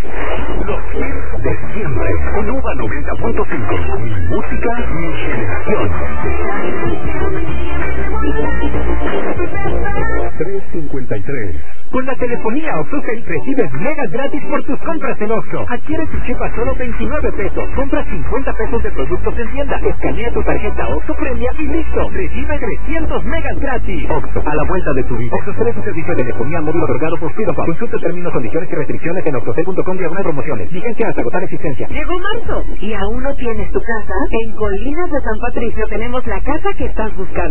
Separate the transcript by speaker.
Speaker 1: Los hits de siempre. En UVA 90.5. Mi música, mi generación. 353.
Speaker 2: Con la telefonía Oxxocell recibes megas gratis por tus compras en Oxxo. Adquiere tu chip a solo 29 pesos. Compra 50 pesos de productos en tienda. Escanea tu tarjeta Oxxo Premia y listo. Recibe 300 megas gratis.
Speaker 1: Oxxo, a la vuelta de tu vida.
Speaker 2: Oxxocell es un servicio de telefonía móvil otorgado por Speedophone. Consulta términos, condiciones y restricciones en oxxocell.com/promociones. Vigencia hasta agotar existencia.
Speaker 3: Llegó marzo y aún no tienes tu casa. En Colinas de San Patricio tenemos la casa que estás buscando.